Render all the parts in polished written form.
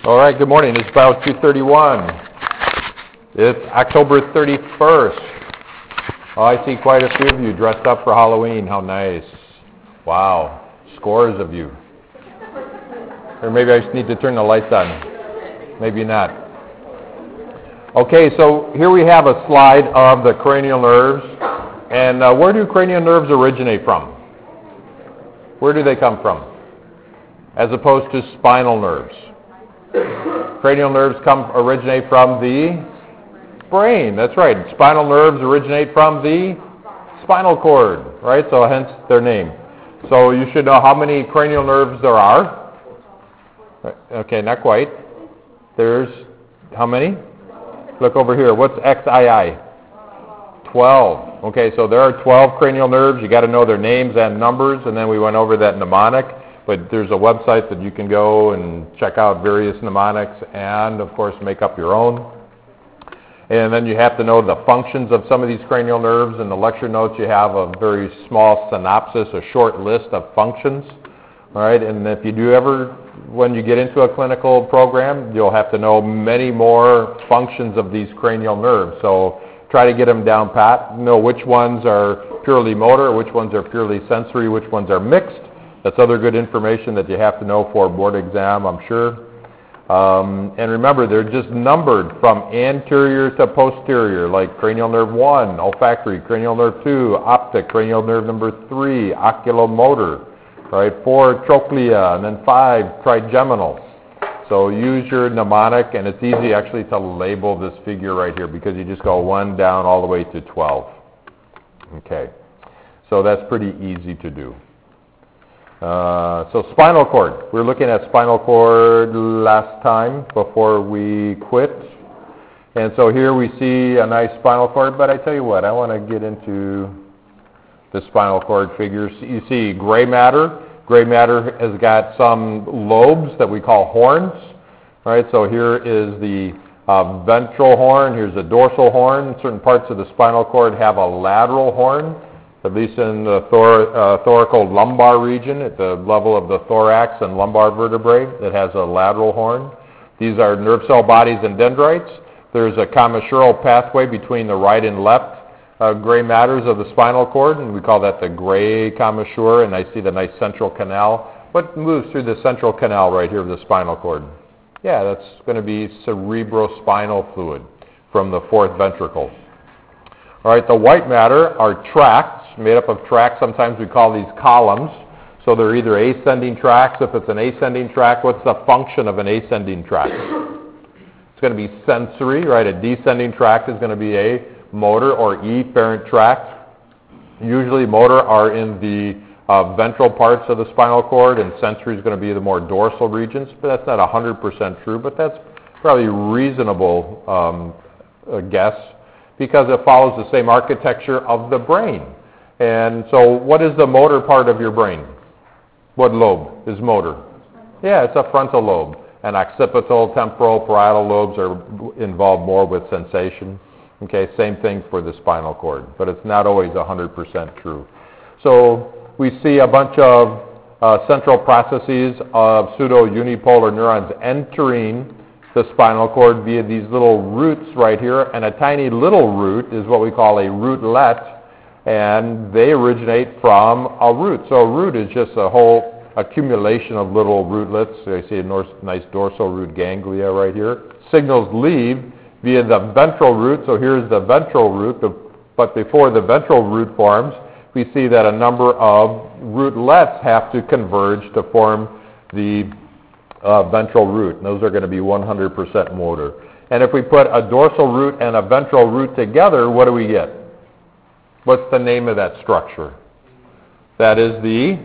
All right, good morning. It's about 2:31. It's October 31st. Oh, I see quite a few of you dressed up for Halloween. How nice. Wow, scores of you. Or maybe I just need to turn the lights on. Maybe not. Okay, so here we have a slide of the cranial nerves. And where do cranial nerves originate from? Where do they come from? As opposed to spinal nerves. Cranial nerves originate from the brain. That's right. Spinal nerves originate from the spinal cord, right? So hence their name. So you should know how many cranial nerves there are. Okay, not quite. There's how many? Look over here. What's XII? 12. Okay, so there are 12 cranial nerves. You got to know their names and numbers, and then we went over that mnemonic. But there's a website that you can go and check out various mnemonics and, of course, make up your own. And then you have to know the functions of some of these cranial nerves. In the lecture notes, you have a very small synopsis, a short list of functions. All right, and if you do ever, when you get into a clinical program, you'll have to know many more functions of these cranial nerves. So try to get them down pat, know which ones are purely motor, which ones are purely sensory, which ones are mixed. That's other good information that you have to know for a board exam, I'm sure. And remember, they're just numbered from anterior to posterior, like cranial nerve 1, olfactory, cranial nerve 2, optic, cranial nerve number 3, oculomotor, right? 4, trochlea, and then 5, trigeminal. So use your mnemonic, and it's easy actually to label this figure right here because you just go 1 down all the way to 12. Okay, so that's pretty easy to do. So spinal cord. We were looking at spinal cord last time before we quit. And so here we see a nice spinal cord, but I tell you what, I want to get into the spinal cord figures. You see gray matter. Gray matter has got some lobes that we call horns. All right, so here is the ventral horn. Here's the dorsal horn. Certain parts of the spinal cord have a lateral horn. At least in the thoracolumbar region, at the level of the thorax and lumbar vertebrae, it has a lateral horn. These are nerve cell bodies and dendrites. There's a commissural pathway between the right and left gray matters of the spinal cord, and we call that the gray commissure, and I see the nice central canal. What moves through the central canal right here of the spinal cord? Yeah, that's going to be cerebrospinal fluid from the fourth ventricle. All right, the white matter are tracts, made up of tracts. Sometimes we call these columns. So they're either ascending tracts. If it's an ascending tract, what's the function of an ascending tract? It's going to be sensory, right? A descending tract is going to be a motor or efferent tract. Usually motor are in the ventral parts of the spinal cord, and sensory is going to be the more dorsal regions. But that's not 100% true, but that's probably a reasonable guess, because it follows the same architecture of the brain. And so what is the motor part of your brain? What lobe is motor? Yeah, it's a frontal lobe. And occipital, temporal, parietal lobes are involved more with sensation. Okay, same thing for the spinal cord, but it's not always 100% true. So we see a bunch of central processes of pseudo-unipolar neurons entering the spinal cord via these little roots right here, and a tiny little root is what we call a rootlet, and they originate from a root. So a root is just a whole accumulation of little rootlets. So you see a nice dorsal root ganglia right here. Signals leave via the ventral root, so here's the ventral root, but before the ventral root forms, we see that a number of rootlets have to converge to form the ventral root, and those are going to be 100% motor. And if we put a dorsal root and a ventral root together, what do we get? What's the name of that structure? That is the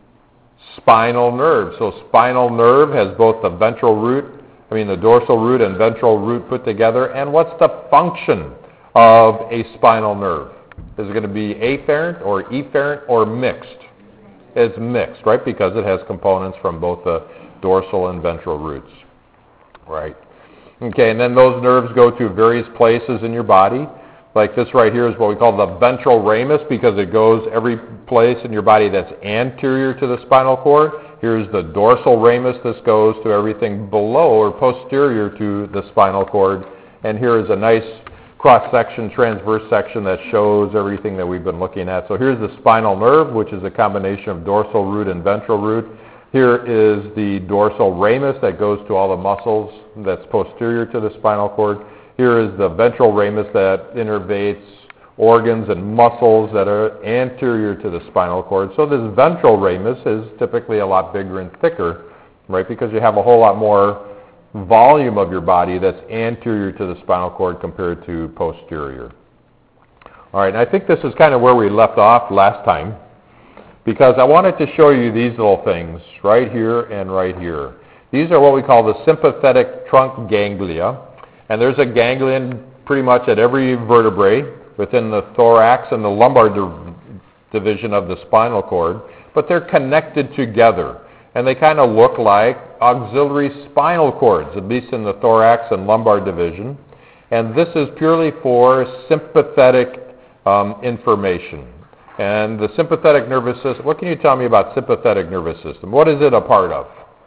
spinal nerve. So spinal nerve has both the the dorsal root and ventral root put together. And what's the function of a spinal nerve? Is it going to be afferent or efferent or mixed? It's mixed, right? Because it has components from both the dorsal and ventral roots, right? Okay, and then those nerves go to various places in your body. Like this right here is what we call the ventral ramus because it goes every place in your body that's anterior to the spinal cord. Here's the dorsal ramus. This goes to everything below or posterior to the spinal cord. And here is a nice cross-section, transverse section that shows everything that we've been looking at. So here's the spinal nerve, which is a combination of dorsal root and ventral root. Here is the dorsal ramus that goes to all the muscles that's posterior to the spinal cord. Here is the ventral ramus that innervates organs and muscles that are anterior to the spinal cord. So this ventral ramus is typically a lot bigger and thicker, right, because you have a whole lot more volume of your body that's anterior to the spinal cord compared to posterior. All right, and I think this is kind of where we left off last time because I wanted to show you these little things right here and right here. These are what we call the sympathetic trunk ganglia. And there's a ganglion pretty much at every vertebrae within the thorax and the lumbar division of the spinal cord, but they're connected together. And they kind of look like auxiliary spinal cords, at least in the thorax and lumbar division. And this is purely for sympathetic information. And the sympathetic nervous system, what can you tell me about sympathetic nervous system? What is it a part of?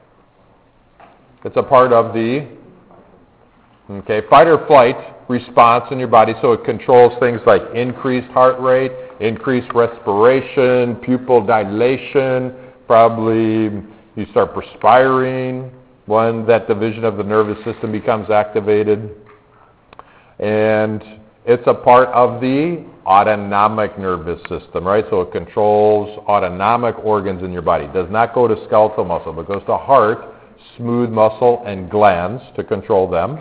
It's a part of the fight or flight response in your body, so it controls things like increased heart rate, increased respiration, pupil dilation, probably you start perspiring when that division of the nervous system becomes activated. And it's a part of the autonomic nervous system, right? So it controls autonomic organs in your body. It does not go to skeletal muscle, but goes to heart, smooth muscle, and glands to control them.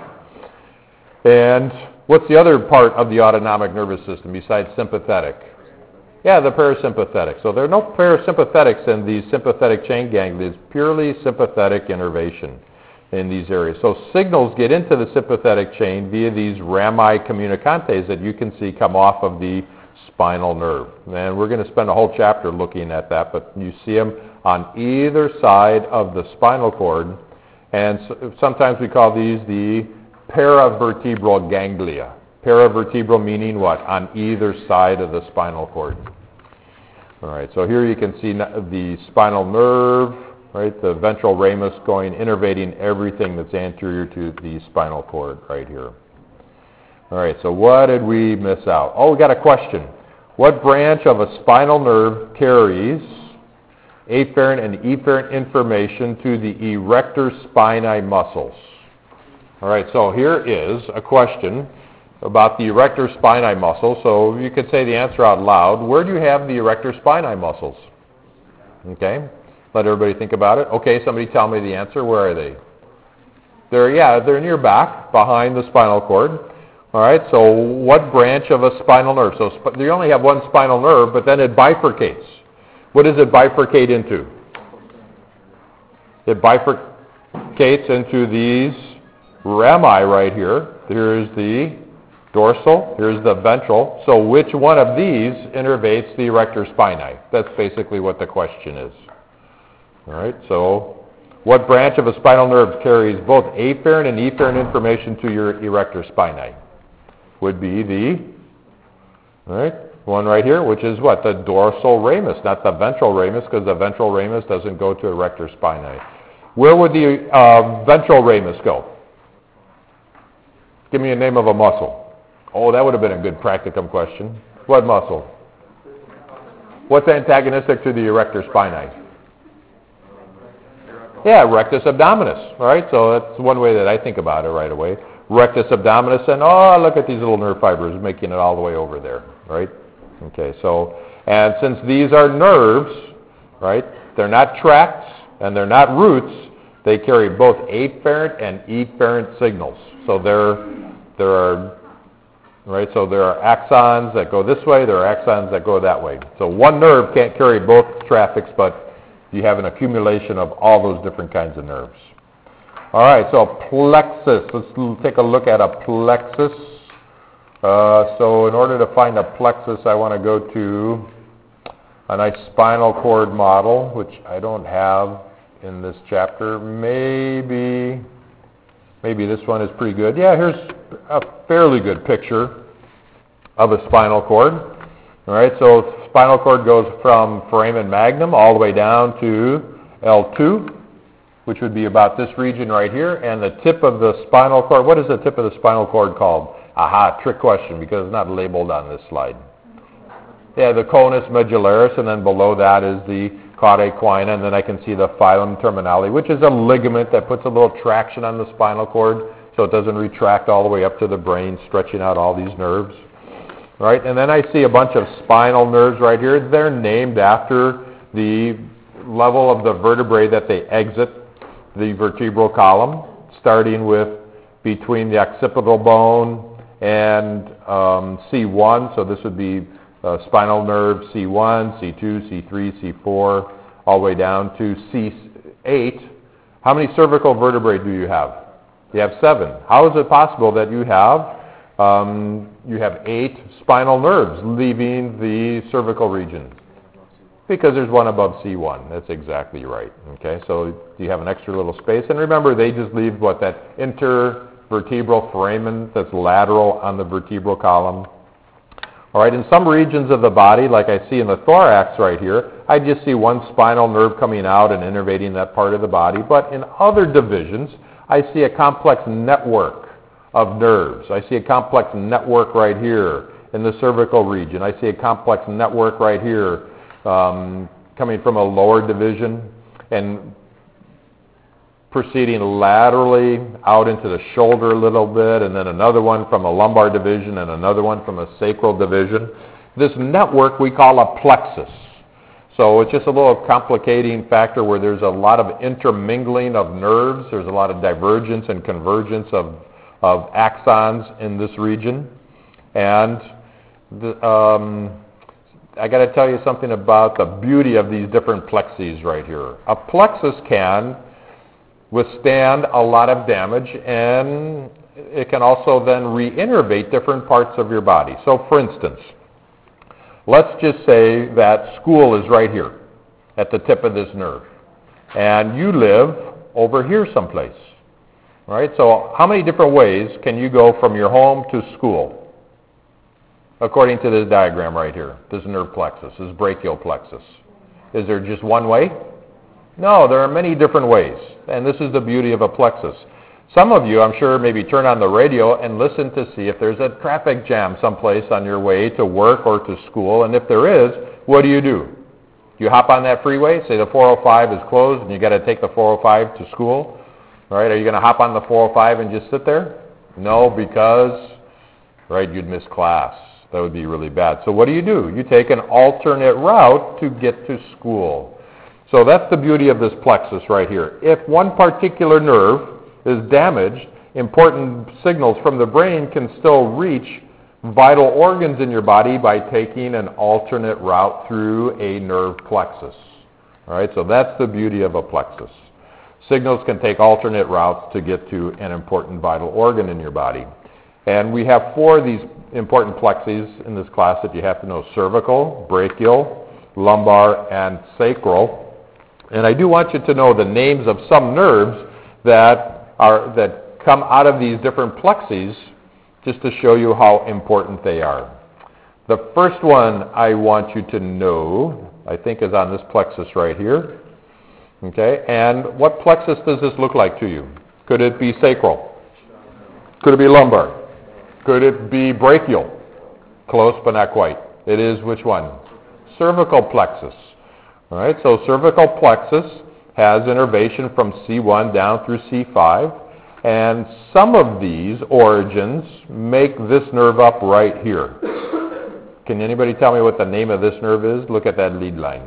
And what's the other part of the autonomic nervous system besides sympathetic? Yeah, the parasympathetic. So there are no parasympathetics in these sympathetic chain ganglia. It's purely sympathetic innervation in these areas. So signals get into the sympathetic chain via these rami communicantes that you can see come off of the spinal nerve. And we're going to spend a whole chapter looking at that, but you see them on either side of the spinal cord. And sometimes we call these the paravertebral ganglia. Paravertebral meaning what? On either side of the spinal cord. All right, so here you can see the spinal nerve, right, the ventral ramus innervating everything that's anterior to the spinal cord right here. All right, so what did we miss out? Oh, we got a question. What branch of a spinal nerve carries afferent and efferent information to the erector spinae muscles? All right, so here is a question about the erector spinae muscle. So you could say the answer out loud. Where do you have the erector spinae muscles? Okay, let everybody think about it. Okay, somebody tell me the answer. Where are they? They're in your back, behind the spinal cord. All right, so what branch of a spinal nerve? So you only have one spinal nerve, but then it bifurcates. What does it bifurcate into? It bifurcates into these rami right here. Here's the dorsal, here's the ventral. So which one of these innervates the erector spinae? That's basically what the question is. All right, so what branch of a spinal nerve carries both afferent and efferent information to your erector spinae? Would be the, all right, one right here, which is what? The dorsal ramus, not the ventral ramus, because the ventral ramus doesn't go to erector spinae. Where would the ventral ramus go? Give me a name of a muscle. Oh, that would have been a good practicum question. What muscle? What's antagonistic to the erector spinae? Yeah, rectus abdominis, all right? So that's one way that I think about it right away. Rectus abdominis, and oh, look at these little nerve fibers making it all the way over there, right? Okay, so, and since these are nerves, right, they're not tracts and they're not roots, they carry both afferent and efferent signals. So there are axons that go this way, there are axons that go that way. So one nerve can't carry both traffics, but you have an accumulation of all those different kinds of nerves. All right, so plexus. Let's take a look at a plexus. So in order to find a plexus, I want to go to a nice spinal cord model, which I don't have in this chapter. Maybe this one is pretty good. Yeah, here's a fairly good picture of a spinal cord. All right, so spinal cord goes from foramen magnum all the way down to L2, which would be about this region right here, and the tip of the spinal cord, what is the tip of the spinal cord called? Aha, trick question, because it's not labeled on this slide. Yeah, the conus medullaris, and then below that is the cauda equina, and then I can see the filum terminale, which is a ligament that puts a little traction on the spinal cord so it doesn't retract all the way up to the brain, stretching out all these nerves. Right, and then I see a bunch of spinal nerves right here. They're named after the level of the vertebrae that they exit the vertebral column, starting with between the occipital bone and C1. So this would be spinal nerve C1, C2, C3, C4, all the way down to C8. How many cervical vertebrae do you have? You have 7. How is it possible that you have 8 spinal nerves leaving the cervical region? Because there's one above C1. That's exactly right. Okay, so you have an extra little space. And remember, they just leave that intervertebral foramen that's lateral on the vertebral column. All right, in some regions of the body, like I see in the thorax right here, I just see one spinal nerve coming out and innervating that part of the body. But in other divisions, I see a complex network of nerves. I see a complex network right here in the cervical region. I see a complex network right here coming from a lower division and proceeding laterally out into the shoulder a little bit, and then another one from a lumbar division and another one from a sacral division. This network we call a plexus. So it's just a little complicating factor where there's a lot of intermingling of nerves. There's a lot of divergence and convergence of axons in this region. And I got to tell you something about the beauty of these different plexes right here. A plexus can withstand a lot of damage, and it can also then reinnervate different parts of your body. So for instance, let's just say that school is right here at the tip of this nerve, and you live over here someplace. All right, so how many different ways can you go from your home to school? According to this diagram right here, this nerve plexus, this brachial plexus. Is there just one way? No, there are many different ways, and this is the beauty of a plexus. Some of you, I'm sure, maybe turn on the radio and listen to see if there's a traffic jam someplace on your way to work or to school, and if there is, what do? You hop on that freeway, say the 405 is closed, and you got to take the 405 to school. All right, are you going to hop on the 405 and just sit there? No, because, right, you'd miss class. That would be really bad. So what do? You take an alternate route to get to school. So that's the beauty of this plexus right here. If one particular nerve is damaged, important signals from the brain can still reach vital organs in your body by taking an alternate route through a nerve plexus. All right, so that's the beauty of a plexus. Signals can take alternate routes to get to an important vital organ in your body. And we have 4 of these important plexes in this class that you have to know: cervical, brachial, lumbar, and sacral. And I do want you to know the names of some nerves that come out of these different plexes, just to show you how important they are. The first one I want you to know, I think, is on this plexus right here. Okay, and what plexus does this look like to you? Could it be sacral? Could it be lumbar? Could it be brachial? Close, but not quite. It is which one? Cervical plexus. All right, so cervical plexus has innervation from C1 down through C5, and some of these origins make this nerve up right here. Can anybody tell me what the name of this nerve is? Look at that lead line.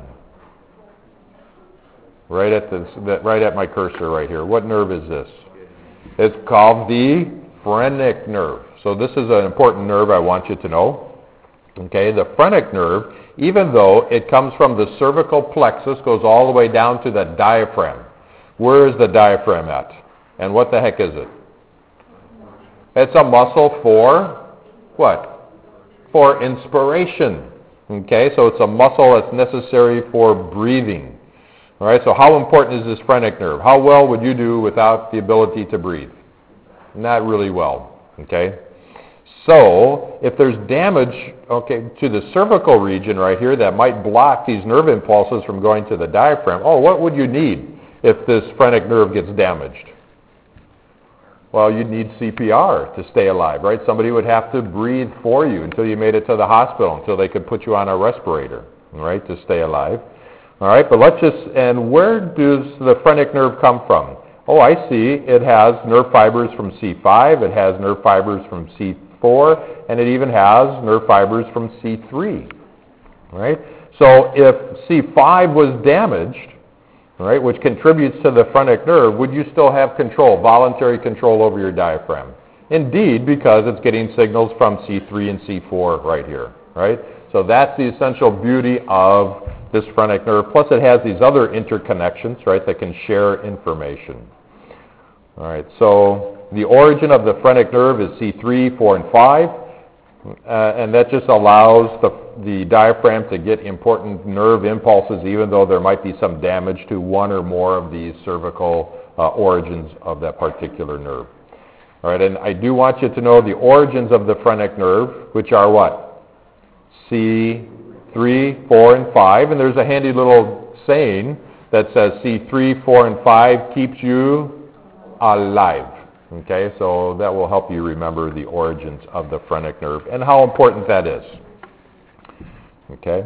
Right at my cursor right here. What nerve is this? It's called the phrenic nerve. So this is an important nerve I want you to know. Okay, the phrenic nerve, even though it comes from the cervical plexus, goes all the way down to the diaphragm. Where is the diaphragm at? And what the heck is it? It's a muscle for what? For inspiration. Okay, so it's a muscle that's necessary for breathing. All right, so how important is this phrenic nerve? How well would you do without the ability to breathe? Not really well, okay? So if there's damage, okay, to the cervical region right here that might block these nerve impulses from going to the diaphragm, what would you need if this phrenic nerve gets damaged? Well, you'd need CPR to stay alive, right? Somebody would have to breathe for you until you made it to the hospital, until they could put you on a respirator, right, to stay alive. All right, but and where does the phrenic nerve come from? Oh, I see. It has nerve fibers from C5, it has nerve fibers from C4, and it even has nerve fibers from C3, right? So if C5 was damaged, right, which contributes to the phrenic nerve, would you still have control, voluntary control over your diaphragm? Indeed, because it's getting signals from C3 and C4 right here, right? So that's the essential beauty of this phrenic nerve. Plus it has these other interconnections, right, that can share information. All right, so the origin of the phrenic nerve is C3, 4, and 5, and that just allows the diaphragm to get important nerve impulses even though there might be some damage to one or more of these cervical origins of that particular nerve. All right, and I do want you to know the origins of the phrenic nerve, which are what? C3, 4, and 5, and there's a handy little saying that says C3, 4, and 5 keeps you alive. Okay, so that will help you remember the origins of the phrenic nerve and how important that is. Okay.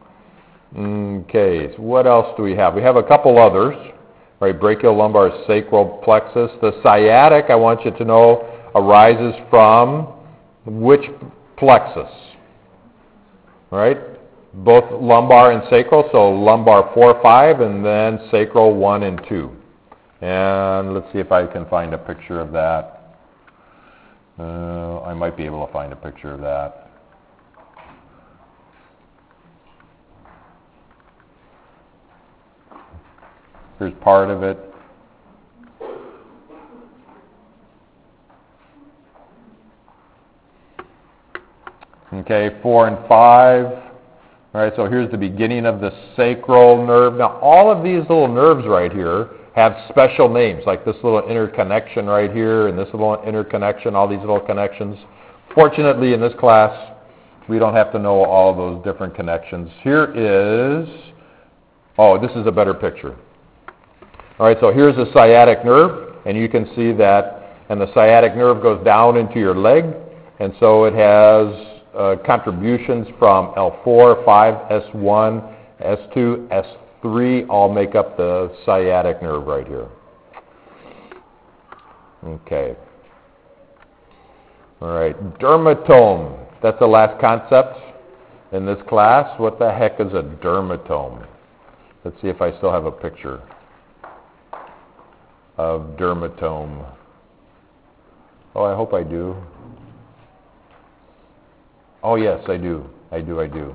Okay, so what else do we have? We have a couple others. Right, brachiolumbar sacral plexus. The sciatic, I want you to know, arises from which plexus? Right? Both lumbar and sacral, so lumbar 4, 5, and then sacral 1 and 2. And let's see if I can find a picture of that. I might be able to find a picture of that. Here's part of it. Okay, 4 and 5. All right, so here's the beginning of the sacral nerve. Now, all of these little nerves right here have special names, like this little interconnection right here, and this little interconnection, all these little connections. Fortunately, in this class, we don't have to know all of those different connections. Here is, this is a better picture. All right, so here's the sciatic nerve, and you can see that, and the sciatic nerve goes down into your leg, and so it has contributions from L4, 5, S1, S2, S3, all make up the sciatic nerve right here. Okay. All right, dermatome. That's the last concept in this class. What the heck is a dermatome? Let's see if I still have a picture of dermatome. Oh, I hope I do. Oh, yes, I do. I do.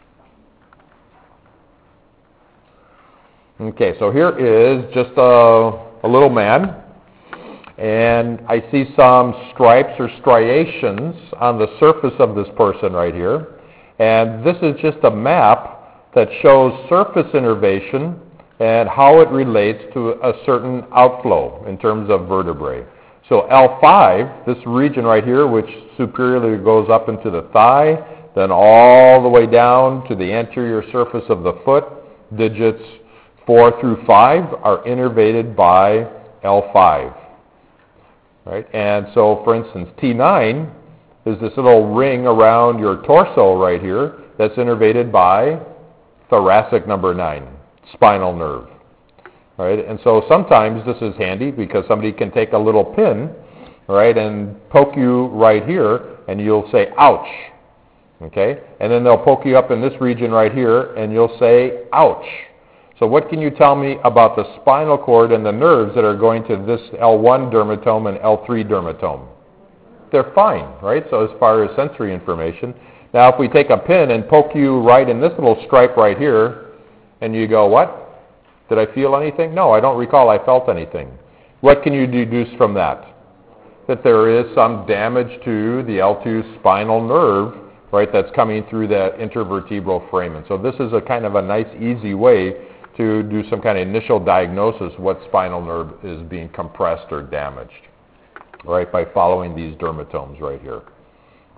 Okay, so here is just a little man, and I see some stripes or striations on the surface of this person right here, and this is just a map that shows surface innervation and how it relates to a certain outflow in terms of vertebrae. So L5, this region right here, which superiorly goes up into the thigh, then all the way down to the anterior surface of the foot, digits 4 through 5 are innervated by L5. Right? And so, for instance, T9 is this little ring around your torso right here that's innervated by thoracic number 9, spinal nerve. Right? And so sometimes this is handy because somebody can take a little pin, right, and poke you right here, and you'll say, ouch. Okay? And then they'll poke you up in this region right here, and you'll say, ouch. So what can you tell me about the spinal cord and the nerves that are going to this L1 dermatome and L3 dermatome? They're fine, right? So as far as sensory information. Now if we take a pin and poke you right in this little stripe right here, and you go, what? Did I feel anything? No, I don't recall I felt anything. What can you deduce from that? That there is some damage to the L2 spinal nerve, right, that's coming through that intervertebral frame. And so this is a kind of a nice, easy way to do some kind of initial diagnosis what spinal nerve is being compressed or damaged, right, by following these dermatomes right here.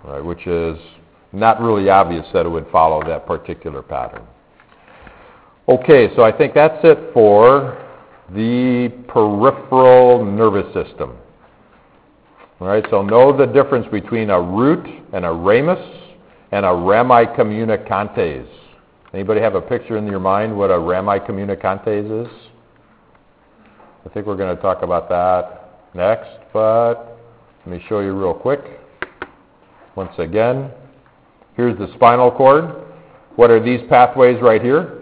right, which is not really obvious that it would follow that particular pattern. Okay, so I think that's it for the peripheral nervous system. All right, so know the difference between a root and a ramus and a rami communicantes. Anybody have a picture in your mind what a rami communicantes is? I think we're going to talk about that next, but let me show you real quick. Once again, here's the spinal cord. What are these pathways right here?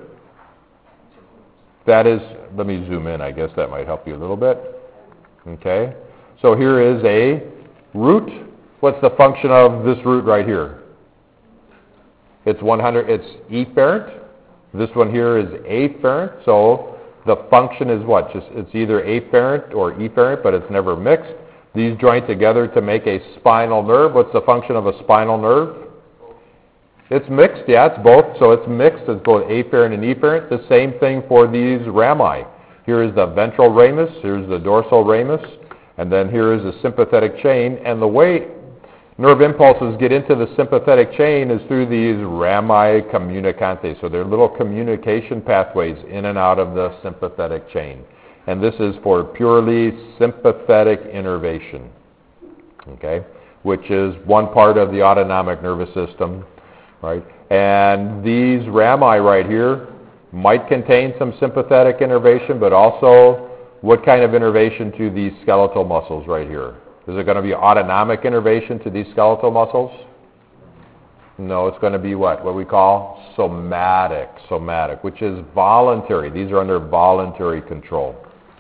That is, let me zoom in, I guess that might help you a little bit. Okay, so here is a root. What's the function of this root right here? It's efferent. This one here is afferent, so the function is what? Just it's either afferent or efferent, but it's never mixed. These join together to make a spinal nerve. What's the function of a spinal nerve? It's mixed, yeah, it's both. So it's mixed, it's both afferent and efferent. The same thing for these rami. Here is the ventral ramus, here's the dorsal ramus, and then here is the sympathetic chain. And the way nerve impulses get into the sympathetic chain is through these rami communicantes. So they're little communication pathways in and out of the sympathetic chain. And this is for purely sympathetic innervation, okay, which is one part of the autonomic nervous system, right? And these rami right here might contain some sympathetic innervation, but also what kind of innervation to these skeletal muscles right here? Is it going to be autonomic innervation to these skeletal muscles? No, it's going to be what? What we call somatic, which is voluntary. These are under voluntary control.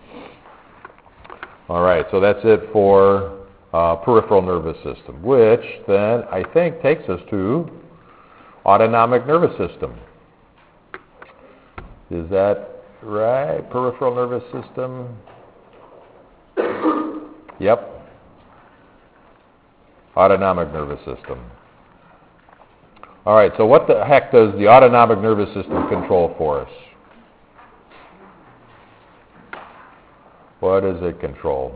All right, so that's it for peripheral nervous system, which then I think takes us to autonomic nervous system. Is that right? Peripheral nervous system? Yep. Autonomic nervous system. All right, so what the heck does the autonomic nervous system control for us? What does it control?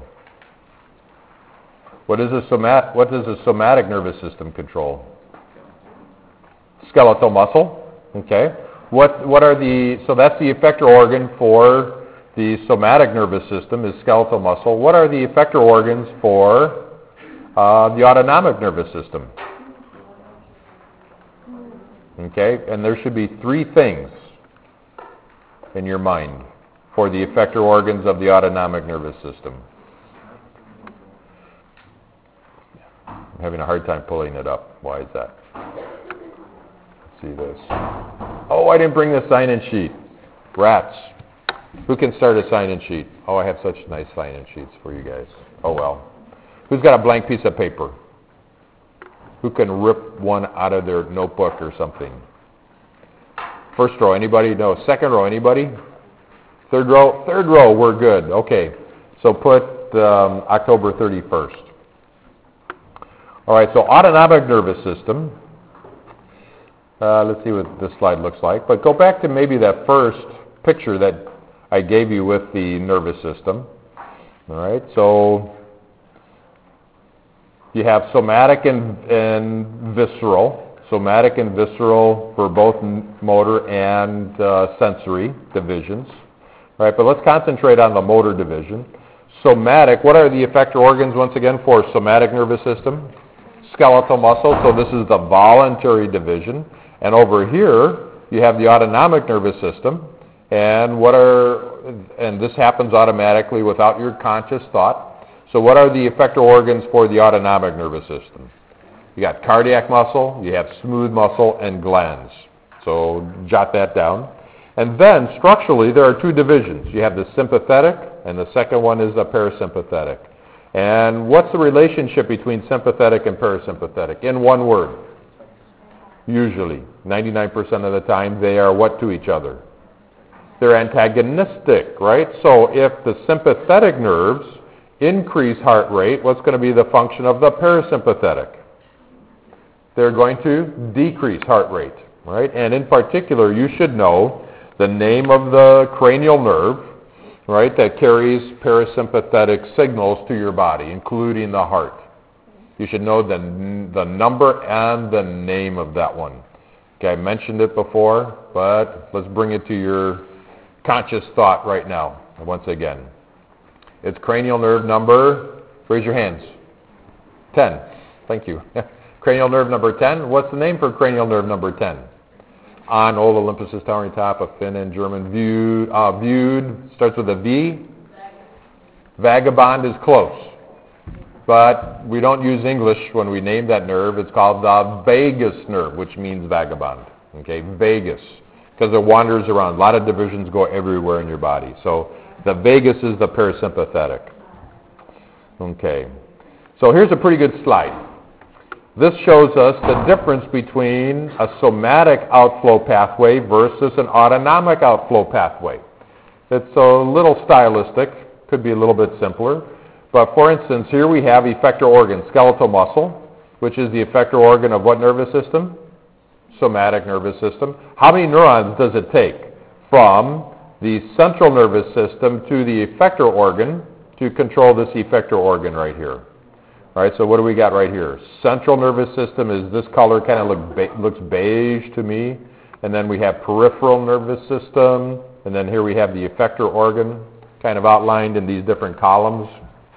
What does the somatic nervous system control? Skeletal muscle. Okay. What are the, so that's the effector organ for the somatic nervous system is skeletal muscle. What are the effector organs for the autonomic nervous system? Okay, and there should be three things in your mind for the effector organs of the autonomic nervous system. I'm having a hard time pulling it up. Why is that? Let's see this. Oh, I didn't bring the sign-in sheet. Rats. Who can start a sign-in sheet? Oh, I have such nice sign-in sheets for you guys. Oh, well. Who's got a blank piece of paper? Who can rip one out of their notebook or something? First row, anybody? No. Second row, anybody? Third row? Third row, we're good. Okay. So put October 31st. All right, so autonomic nervous system. Let's see what this slide looks like. But go back to maybe that first picture that I gave you with the nervous system. All right, so you have somatic and visceral. Somatic and visceral for both motor and sensory divisions. All right, but let's concentrate on the motor division. Somatic, what are the effector organs once again for somatic nervous system? Skeletal muscle, so this is the voluntary division. And over here, you have the autonomic nervous system. And this happens automatically without your conscious thought. So what are the effector organs for the autonomic nervous system? You got cardiac muscle, you have smooth muscle, and glands. So jot that down. And then, structurally, there are two divisions. You have the sympathetic, and the second one is the parasympathetic. And what's the relationship between sympathetic and parasympathetic? In one word. Usually, 99% of the time, they are what to each other? They're antagonistic, right? So if the sympathetic nerves increase heart rate, what's going to be the function of the parasympathetic? They're going to decrease heart rate, right? And in particular, you should know the name of the cranial nerve, right, that carries parasympathetic signals to your body, including the heart. You should know the number and the name of that one. Okay, I mentioned it before, but let's bring it to your conscious thought right now, once again. It's cranial nerve number, raise your hands, 10. Thank you. Cranial nerve number 10. What's the name for cranial nerve number 10? On old Olympus is towering top of Finn and German viewed, starts with a V. Vagabond is close, but we don't use English when we name that nerve. It's called the vagus nerve, which means vagabond. Okay, vagus, because it wanders around. A lot of divisions go everywhere in your body. So the vagus is the parasympathetic. Okay, so here's a pretty good slide. This shows us the difference between a somatic outflow pathway versus an autonomic outflow pathway. It's a little stylistic, could be a little bit simpler. But for instance, here we have effector organ, skeletal muscle, which is the effector organ of what nervous system? Somatic nervous system. How many neurons does it take from the central nervous system to the effector organ to control this effector organ right here? All right, so what do we got right here? Central nervous system is this color, kind of looks beige to me. And then we have peripheral nervous system. And then here we have the effector organ, kind of outlined in these different columns.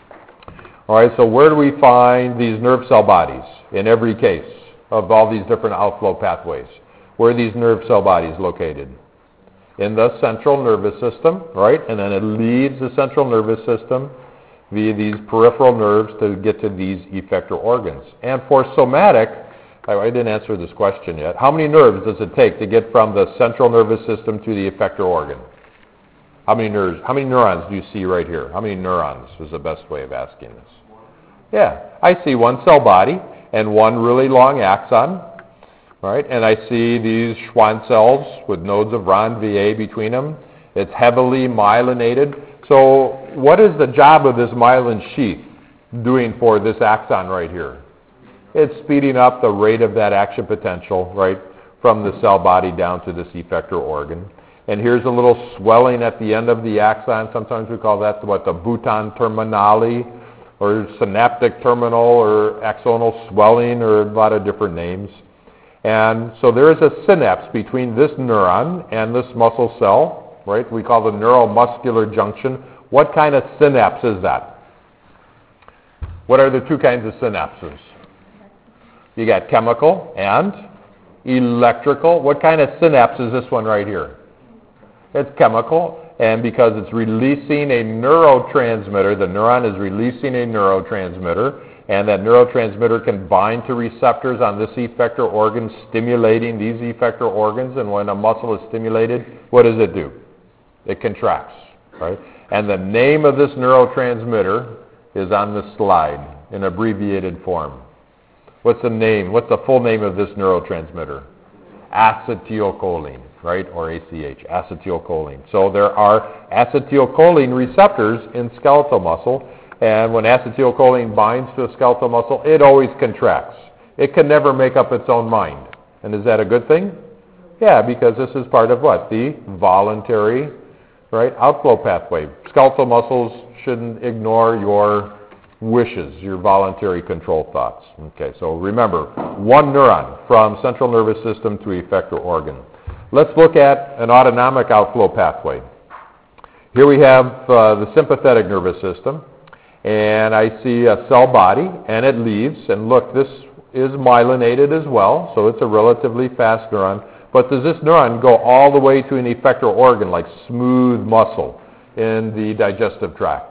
All right, so where do we find these nerve cell bodies in every case of all these different outflow pathways? Where are these nerve cell bodies located? In the central nervous system, right? And then it leaves the central nervous system via these peripheral nerves to get to these effector organs. And for somatic, I didn't answer this question yet. How many nerves does it take to get from the central nervous system to the effector organ? How many nerves? How many neurons do you see right here? How many neurons is the best way of asking this? Yeah, I see one cell body and one really long axon, right? And I see these Schwann cells with nodes of Ranvier between them. It's heavily myelinated. So what is the job of this myelin sheath doing for this axon right here? It's speeding up the rate of that action potential, right, from the cell body down to this effector organ. And here's a little swelling at the end of the axon. Sometimes we call that the Bouton terminale, or synaptic terminal, or axonal swelling, or a lot of different names. And so there is a synapse between this neuron and this muscle cell, right? We call the neuromuscular junction. What kind of synapse is that? What are the two kinds of synapses? You got chemical and electrical. What kind of synapse is this one right here? It's chemical, and because it's releasing a neurotransmitter, the neuron is releasing a neurotransmitter, and that neurotransmitter can bind to receptors on this effector organ, stimulating these effector organs, and when a muscle is stimulated, what does it do? It contracts, right? And the name of this neurotransmitter is on the slide in abbreviated form. What's the name? What's the full name of this neurotransmitter? Acetylcholine, right? Or ACH, acetylcholine. So there are acetylcholine receptors in skeletal muscle, and when acetylcholine binds to a skeletal muscle, it always contracts. It can never make up its own mind. And is that a good thing? Yeah, because this is part of what? The voluntary, right, outflow pathway. Skeletal muscles shouldn't ignore your wishes, your voluntary control thoughts. Okay, so remember, one neuron from central nervous system to effector organ. Let's look at an autonomic outflow pathway. Here we have the sympathetic nervous system, and I see a cell body, and it leaves, and look, this is myelinated as well, so it's a relatively fast neuron. But does this neuron go all the way to an effector organ, like smooth muscle in the digestive tract?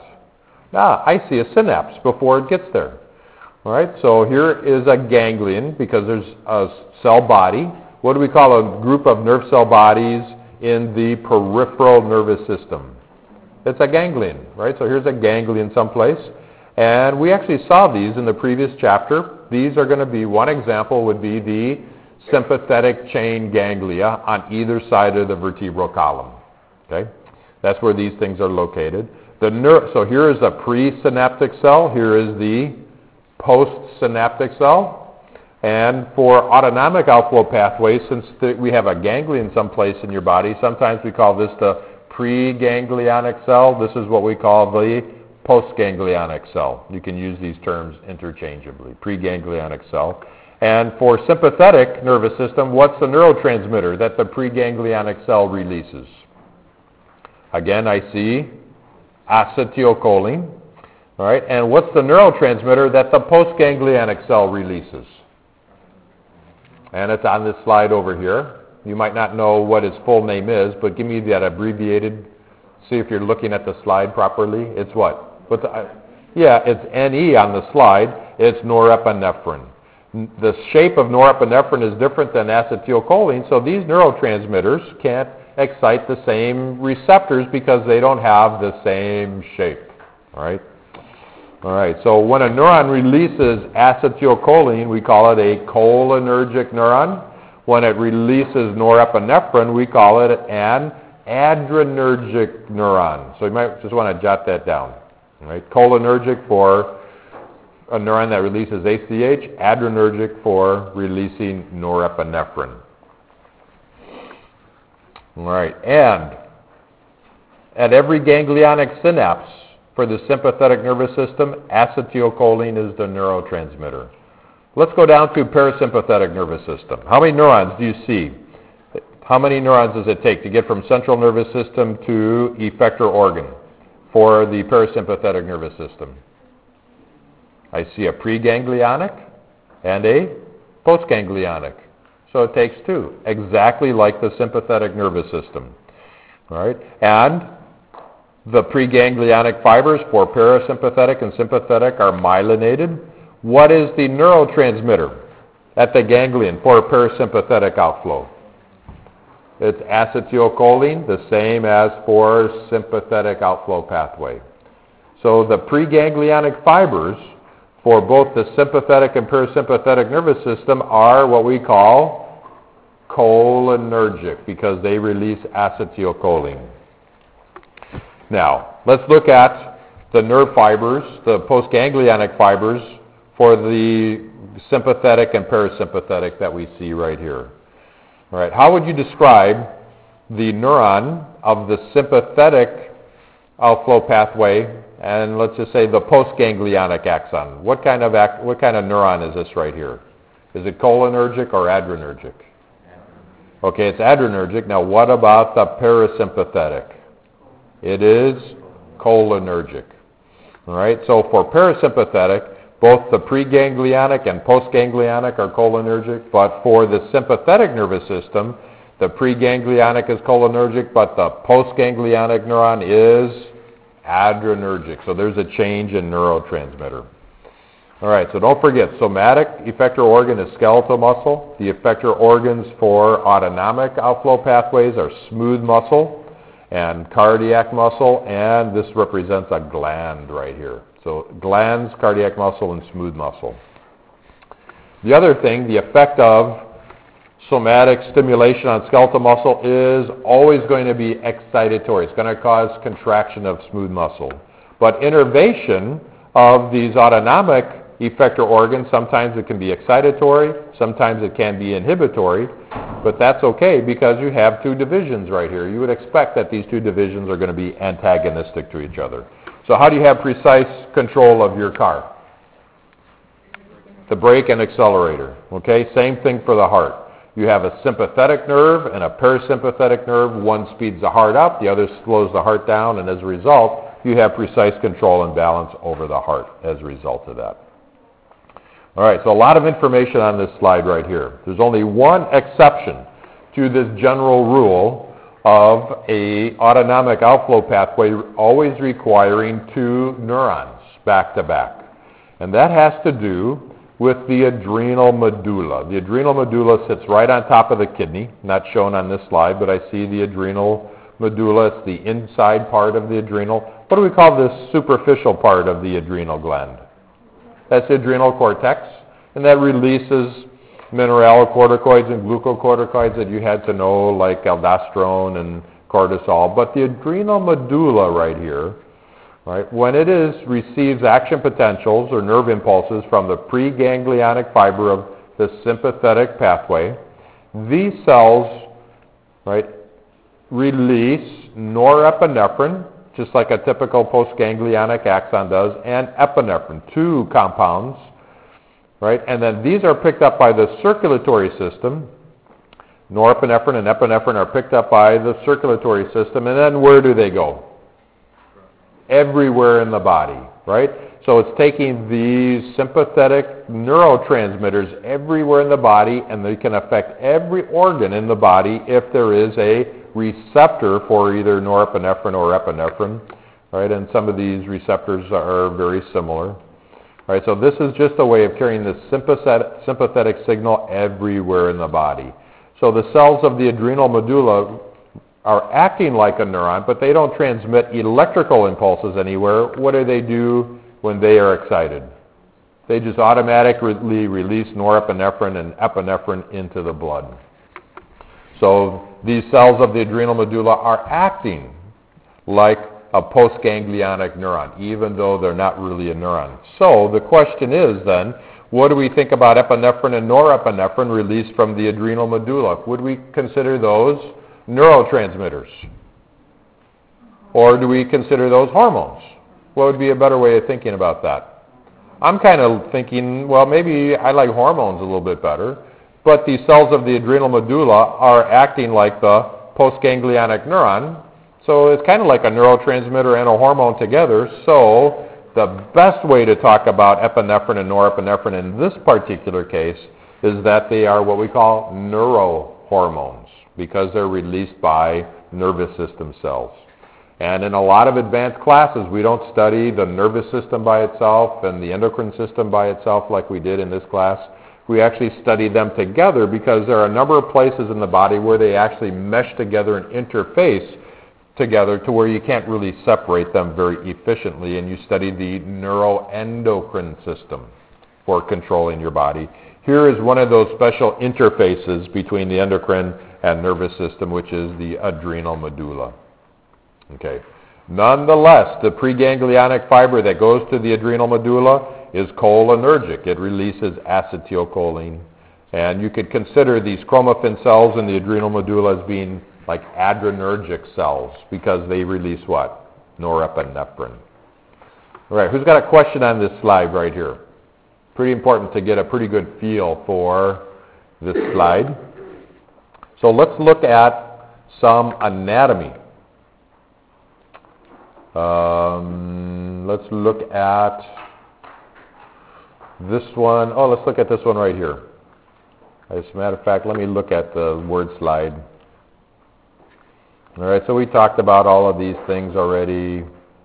I see a synapse before it gets there. All right, so here is a ganglion because there's a cell body. What do we call a group of nerve cell bodies in the peripheral nervous system? It's a ganglion, right? So here's a ganglion someplace. And we actually saw these in the previous chapter. These are going to be, one example would be the sympathetic chain ganglia on either side of the vertebral column. Okay, that's where these things are located. So here is a presynaptic cell. Here is the postsynaptic cell. And for autonomic outflow pathways, since we have a ganglion someplace in your body, sometimes we call this the preganglionic cell. This is what we call the postganglionic cell. You can use these terms interchangeably, preganglionic cell. And for sympathetic nervous system, what's the neurotransmitter that the preganglionic cell releases? Again, I see acetylcholine. All right, and what's the neurotransmitter that the postganglionic cell releases? And it's on this slide over here. You might not know what its full name is, but give me that abbreviated. See if you're looking at the slide properly. It's what? Yeah, it's NE on the slide. It's norepinephrine. The shape of norepinephrine is different than acetylcholine, so these neurotransmitters can't excite the same receptors because they don't have the same shape. All right? All right, so when a neuron releases acetylcholine, we call it a cholinergic neuron. When it releases norepinephrine, we call it an adrenergic neuron. So you might just want to jot that down. All right, cholinergic for a neuron that releases ACTH, adrenergic for releasing norepinephrine. All right, and at every ganglionic synapse for the sympathetic nervous system, acetylcholine is the neurotransmitter. Let's go down to parasympathetic nervous system. How many neurons do you see? How many neurons does it take to get from central nervous system to effector organ for the parasympathetic nervous system? I see a preganglionic and a postganglionic. So it takes two, exactly like the sympathetic nervous system. All right? And the preganglionic fibers for parasympathetic and sympathetic are myelinated. What is the neurotransmitter at the ganglion for parasympathetic outflow? It's acetylcholine, the same as for sympathetic outflow pathway. So the preganglionic fibers for both the sympathetic and parasympathetic nervous system are what we call cholinergic because they release acetylcholine. Now, let's look at the nerve fibers, the postganglionic fibers for the sympathetic and parasympathetic that we see right here. All right, how would you describe the neuron of the sympathetic outflow pathway and let's just say the postganglionic axon? What kind of neuron is this right here? Is it cholinergic or adrenergic? Okay, it's adrenergic. Now, what about the parasympathetic? It is cholinergic. All right, so for parasympathetic, both the preganglionic and postganglionic are cholinergic, but for the sympathetic nervous system, the preganglionic is cholinergic, but the postganglionic neuron is adrenergic. So there's a change in neurotransmitter. All right, so don't forget, somatic effector organ is skeletal muscle. The effector organs for autonomic outflow pathways are smooth muscle and cardiac muscle, and this represents a gland right here. So glands, cardiac muscle, and smooth muscle. The other thing, the effect of somatic stimulation on skeletal muscle is always going to be excitatory. It's going to cause contraction of smooth muscle. But innervation of these autonomic effector organs, sometimes it can be excitatory, sometimes it can be inhibitory, but that's okay because you have two divisions right here. You would expect that these two divisions are going to be antagonistic to each other. So how do you have precise control of your car? The brake and accelerator. Okay, same thing for the heart. You have a sympathetic nerve and a parasympathetic nerve. One speeds the heart up, the other slows the heart down, and as a result, you have precise control and balance over the heart as a result of that. All right, so a lot of information on this slide right here. There's only one exception to this general rule of a autonomic outflow pathway always requiring two neurons back to back. And that has to do with the adrenal medulla. The adrenal medulla sits right on top of the kidney, not shown on this slide, but I see the adrenal medulla. It's the inside part of the adrenal. What do we call this superficial part of the adrenal gland? That's the adrenal cortex, and that releases mineralocorticoids and glucocorticoids that you had to know, like aldosterone and cortisol. But the adrenal medulla right here, right, when it receives action potentials or nerve impulses from the preganglionic fiber of the sympathetic pathway, these cells, right, release norepinephrine just like a typical postganglionic axon does, and epinephrine, 2 compounds, right? And then these are picked up by the circulatory system. Norepinephrine and epinephrine are picked up by the circulatory system, and then where do they go? Everywhere in the body, right? So it's taking these sympathetic neurotransmitters everywhere in the body, and they can affect every organ in the body if there is a receptor for either norepinephrine or epinephrine, right? And some of these receptors are very similar. Right, so this is just a way of carrying this sympathetic signal everywhere in the body. So the cells of the adrenal medulla are acting like a neuron, but they don't transmit electrical impulses anywhere. What do they do when they are excited? They just automatically release norepinephrine and epinephrine into the blood. So these cells of the adrenal medulla are acting like a postganglionic neuron, even though they're not really a neuron. So the question is then, what do we think about epinephrine and norepinephrine released from the adrenal medulla? Would we consider those neurotransmitters? Or do we consider those hormones? What would be a better way of thinking about that? I'm kind of thinking, well, maybe I like hormones a little bit better, but these cells of the adrenal medulla are acting like the postganglionic neuron. So it's kind of like a neurotransmitter and a hormone together. So the best way to talk about epinephrine and norepinephrine in this particular case is that they are what we call neurohormones because they're released by nervous system cells. And in a lot of advanced classes, we don't study the nervous system by itself and the endocrine system by itself like we did in this class. We actually study them together because there are a number of places in the body where they actually mesh together and interface together to where you can't really separate them very efficiently, and you study the neuroendocrine system for controlling your body. Here is one of those special interfaces between the endocrine and nervous system, which is the adrenal medulla. Okay. Nonetheless, the preganglionic fiber that goes to the adrenal medulla is cholinergic. It releases acetylcholine. And you could consider these chromaffin cells in the adrenal medulla as being like adrenergic cells because they release what? Norepinephrine. All right, who's got a question on this slide right here? Pretty important to get a pretty good feel for this slide. So let's look at some anatomy. Let's look at this one. Oh, let's look at this one right here. As a matter of fact, let me look at the word slide. All right, so we talked about all of these things already.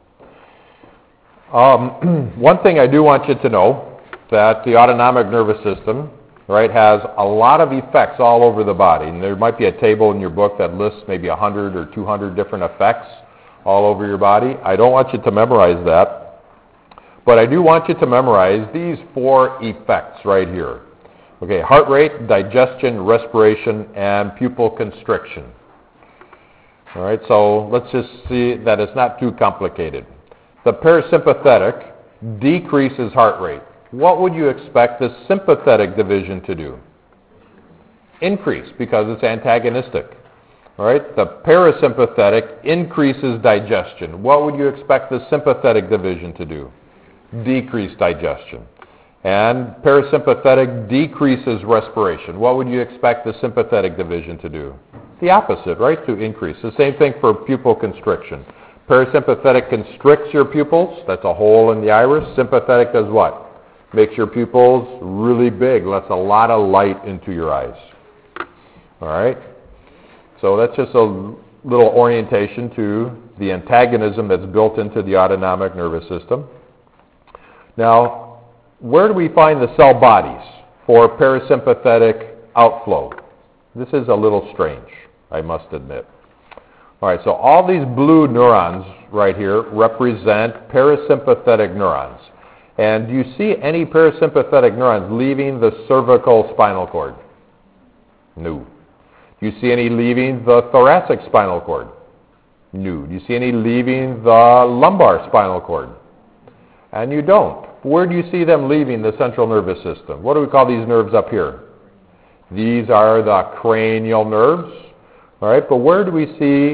One thing I do want you to know, that the autonomic nervous system, right, has a lot of effects all over the body. And there might be a table in your book that lists maybe 100 or 200 different effects all over your body. I don't want you to memorize that. But I do want you to memorize these 4 effects right here. Okay, heart rate, digestion, respiration, and pupil constriction. All right, so let's just see that it's not too complicated. The parasympathetic decreases heart rate. What would you expect the sympathetic division to do? Increase, because it's antagonistic. All right, the parasympathetic increases digestion. What would you expect the sympathetic division to do? Decrease digestion. And parasympathetic decreases respiration. What would you expect the sympathetic division to do? The opposite, right? To increase. The same thing for pupil constriction. Parasympathetic constricts your pupils. That's a hole in the iris. Sympathetic does what? Makes your pupils really big. Lets a lot of light into your eyes. All right? So that's just a little orientation to the antagonism that's built into the autonomic nervous system. Now, where do we find the cell bodies for parasympathetic outflow? This is a little strange, I must admit. All right, so all these blue neurons right here represent parasympathetic neurons. And do you see any parasympathetic neurons leaving the cervical spinal cord? No. Do you see any leaving the thoracic spinal cord? No. Do you see any leaving the lumbar spinal cord? And you don't. Where do you see them leaving the central nervous system? What do we call these nerves up here? These are the cranial nerves. All right, but where do we see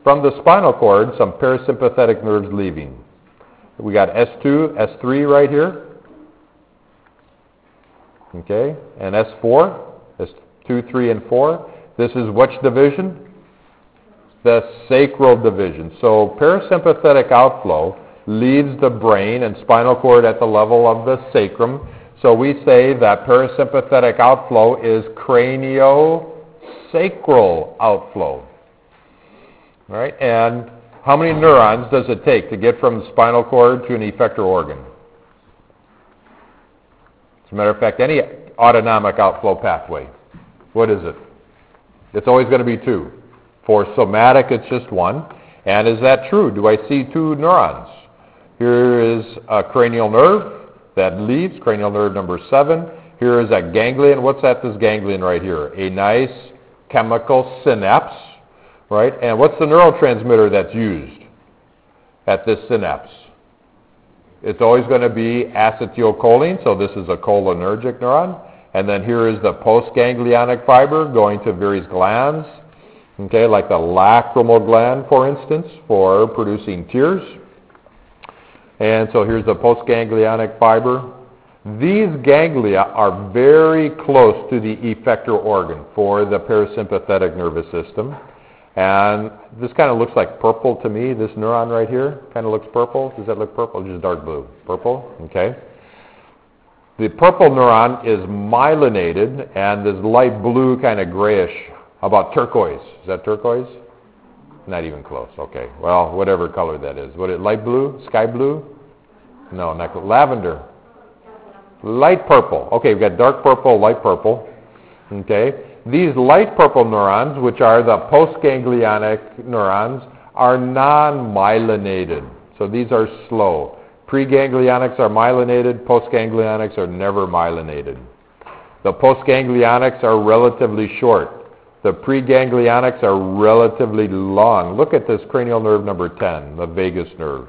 from the spinal cord, some parasympathetic nerves leaving. We got S2, S3 right here. Okay, and S4, S2, 3, and 4. This is which division? The sacral division. So parasympathetic outflow leaves the brain and spinal cord at the level of the sacrum. So we say that parasympathetic outflow is craniosacral outflow. All right, and how many neurons does it take to get from the spinal cord to an effector organ? As a matter of fact, any autonomic outflow pathway, what is it? It's always going to be 2. For somatic, it's just 1. And is that true? Do I see 2 neurons? Here is a cranial nerve that leaves, cranial nerve number 7. Here is a ganglion. What's at this ganglion right here? A nice chemical synapse, right? And what's the neurotransmitter that's used at this synapse? It's always going to be acetylcholine, so this is a cholinergic neuron. And then here is the postganglionic fiber going to various glands, okay, like the lacrimal gland, for instance, for producing tears. And so here's the postganglionic fiber. These ganglia are very close to the effector organ for the parasympathetic nervous system. And this kind of looks like purple to me, this neuron right here. Kind of looks purple. Does that look purple? Just dark blue. Purple? Okay. The purple neuron is myelinated, and this light blue, kind of grayish, about turquoise. Is that turquoise? Not even close. Okay. Well, whatever color that is. What is it, light blue? Sky blue? No, not lavender. Light purple. Okay, we've got dark purple, light purple. Okay. These light purple neurons, which are the postganglionic neurons, are non-myelinated. So these are slow. Preganglionics are myelinated. Postganglionics are never myelinated. The postganglionics are relatively short. The preganglionics are relatively long. Look at this cranial nerve number 10, the vagus nerve.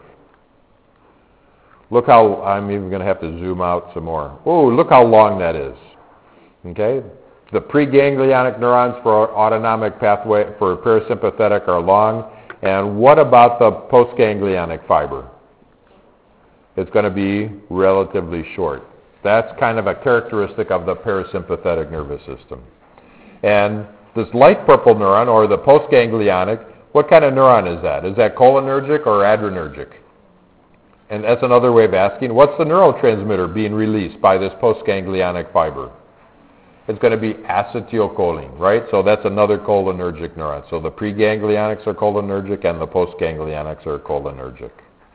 Look how, I'm even going to have to zoom out some more. Oh, look how long that is. Okay? The preganglionic neurons for autonomic pathway, for parasympathetic, are long. And what about the postganglionic fiber? It's going to be relatively short. That's kind of a characteristic of the parasympathetic nervous system. And this light purple neuron, or the postganglionic, what kind of neuron is that? Is that cholinergic or adrenergic? And that's another way of asking, what's the neurotransmitter being released by this postganglionic fiber? It's going to be acetylcholine, right? So that's another cholinergic neuron. So the preganglionics are cholinergic and the postganglionics are cholinergic.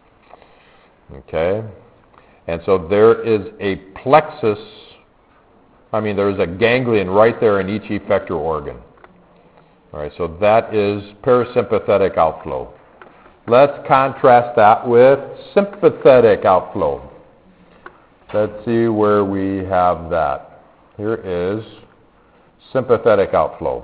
Okay? And so there is a plexus, there's a ganglion right there in each effector organ. All right, so that is parasympathetic outflow. Let's contrast that with sympathetic outflow. Let's see where we have that. Here is sympathetic outflow.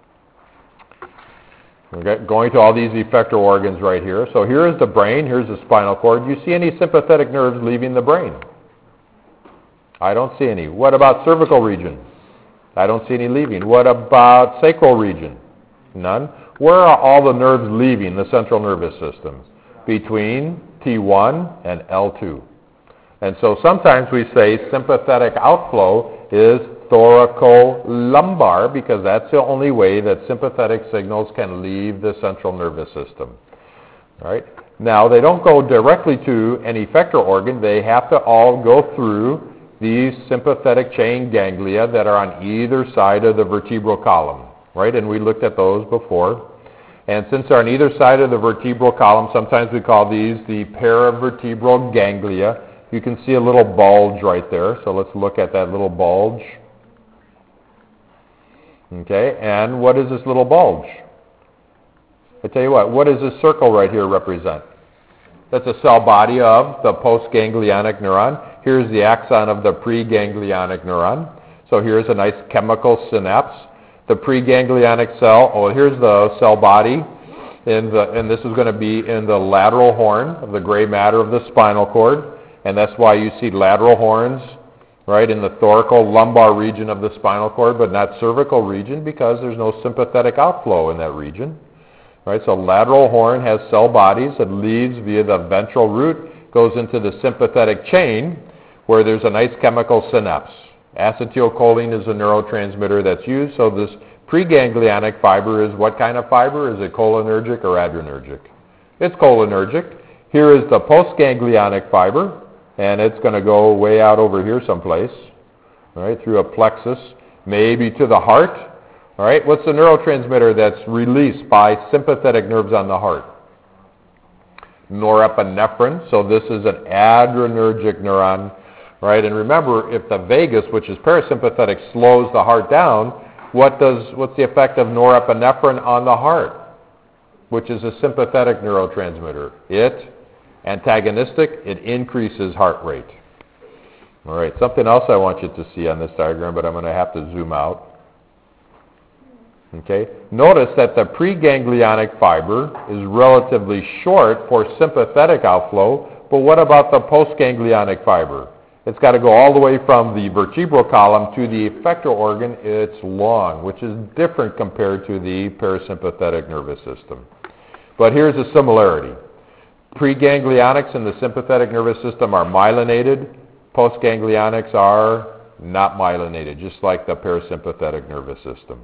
Okay, going to all these effector organs right here. So here is the brain, here's the spinal cord. Do you see any sympathetic nerves leaving the brain? I don't see any. What about cervical region? I don't see any leaving. What about sacral region? None. Where are all the nerves leaving the central nervous system? Between T1 and L2. And so sometimes we say sympathetic outflow is thoracolumbar because that's the only way that sympathetic signals can leave the central nervous system. All right? Now, they don't go directly to an effector organ. They have to all go through these sympathetic chain ganglia that are on either side of the vertebral column. Right? And we looked at those before. And since they're on either side of the vertebral column, sometimes we call these the paravertebral ganglia. You can see a little bulge right there. So let's look at that little bulge. Okay, and what is this little bulge? I tell you what does this circle right here represent? That's a cell body of the postganglionic neuron. Here's the axon of the preganglionic neuron. So here's a nice chemical synapse. The preganglionic cell, here's the cell body, and this is going to be in the lateral horn of the gray matter of the spinal cord, and that's why you see lateral horns, right, in the thoracolumbar region of the spinal cord, but not cervical region because there's no sympathetic outflow in that region. Right? So lateral horn has cell bodies. It leads via the ventral root, goes into the sympathetic chain, where there's a nice chemical synapse. Acetylcholine is a neurotransmitter that's used. So this preganglionic fiber is what kind of fiber? Is it cholinergic or adrenergic? It's cholinergic. Here is the postganglionic fiber, and it's going to go way out over here someplace, right, through a plexus, maybe to the heart. All right, what's the neurotransmitter that's released by sympathetic nerves on the heart? Norepinephrine. So this is an adrenergic neuron, right? And remember, if the vagus, which is parasympathetic, slows the heart down, what's the effect of norepinephrine on the heart, which is a sympathetic neurotransmitter? Antagonistic, it increases heart rate. All right, something else I want you to see on this diagram, but I'm going to have to zoom out. Okay, notice that the preganglionic fiber is relatively short for sympathetic outflow, but what about the postganglionic fiber? It's got to go all the way from the vertebral column to the effector organ. It's long, which is different compared to the parasympathetic nervous system. But here's a similarity. Preganglionics in the sympathetic nervous system are myelinated. Postganglionics are not myelinated, just like the parasympathetic nervous system.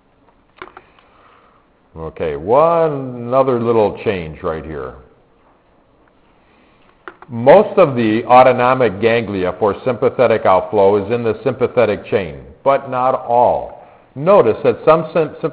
Okay, another little change right here. Most of the autonomic ganglia for sympathetic outflow is in the sympathetic chain, but not all. Notice that some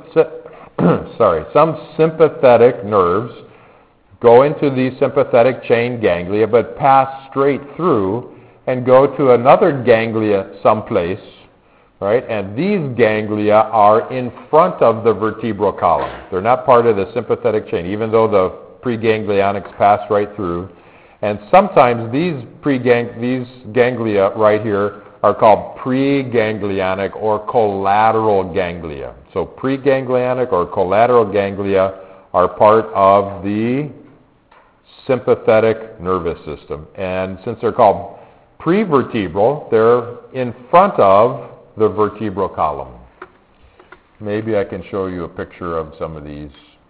sympathetic nerves go into the sympathetic chain ganglia, but pass straight through and go to another ganglia someplace, right? And these ganglia are in front of the vertebral column. They're not part of the sympathetic chain, even though the preganglionics pass right through. And sometimes these ganglia right here are called preganglionic or collateral ganglia. So preganglionic or collateral ganglia are part of the sympathetic nervous system. And since they're called prevertebral, they're in front of the vertebral column. Maybe I can show you a picture of some of these.